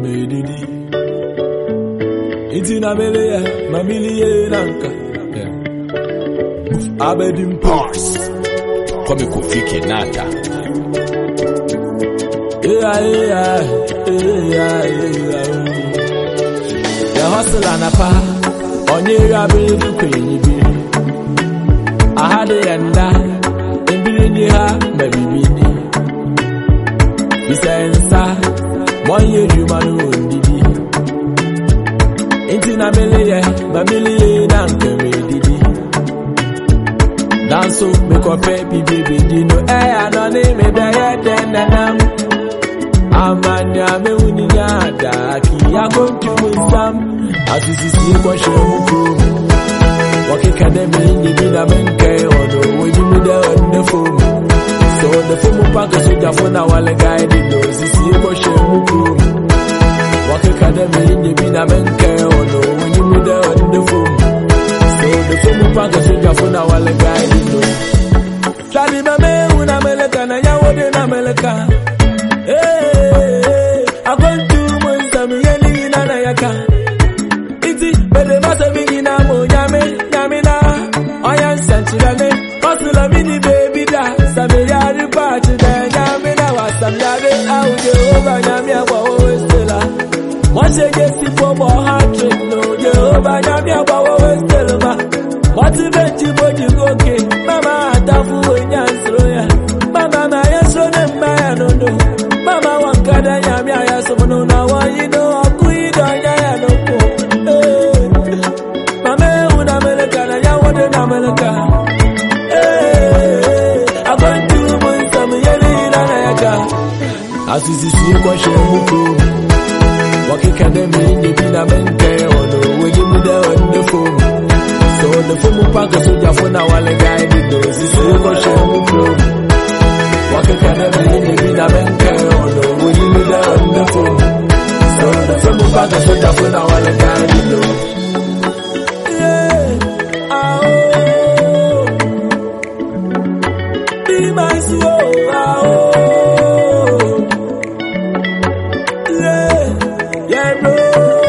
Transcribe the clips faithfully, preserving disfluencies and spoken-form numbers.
medidi. Itina mele mamili nanka. Abedim Pars. Come kufike nata. Yeah, yeah, yeah, yeah. The hustle and a pa. On your baby, queen, be. I had it and that. And be in your baby. He said, one year you man would be. Intina Melia, Mamili, Nanka, Didi. Dance so make up baby, baby, Dino, eh, I don't name it, I then and I'm. Amanya me uninyada ki ya kontu sam asisi kwa shemuku wakikade me ndi na benke ono wejimu de on the phone so the phone pack so ja phone wale guide no sisi kwa shemuku wakikade me ndi na benke ono wejimu de on the phone so the phone pack so ja phone wale guide no tadi mame una meleka na yawo de na meleka. Hey, I'm going to Monsami, Yelly, Nana Yaka. Iti, but the master begin a mo yame, Yamina, I am Sanchilane, Hosula mini baby da, Samia party, then Yamina was some yade, out Jehovah Yamia, Wawa Stella. Once you get the football heart trick, no, Jehovah Yamia, Wawa Stella. What's the bet you put you okay? Mama, Tafu, and Yansroya. Mama, my son and my no. Mama wankada nyami aya somono na wayi no akuida nya no ko. Mama una meleka na ya wode na meleka. Eh, abantu munsa miyeli na na yaka. Asisi si kwa shemuko. Wakikade mingi bina benke ono weji mude on the phone. So the phone pack so ja phone wale guide do sisi kwa shemuko. Wakikade mingi bina benke ono weji mude on the phone. So the phone pack so ja phone wale guide do. Yeah, ah oh, be my soul, ah oh, yeah, yeah bro,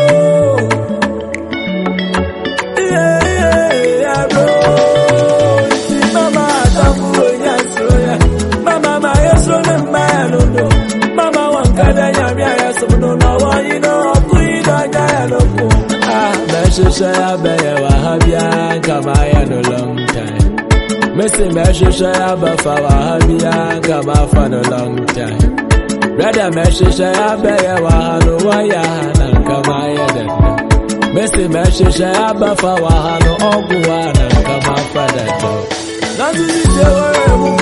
yeah yeah yeah bro. Mama tamu yasoya, mama ma yaso na ma no no, mama wankada nyami ayaso no na wa you know kuida ya no ko. Ah, me shesha ya be ya wahabia kama ya no long time. Me say me shesha ya ba fa wahabia kama fa no long time. Brother me shesha ya be ya wahano wa ya na kama ya dada. Me say me shesha ya ba fa wahano ogwa na kama fa dada. Nazi je wa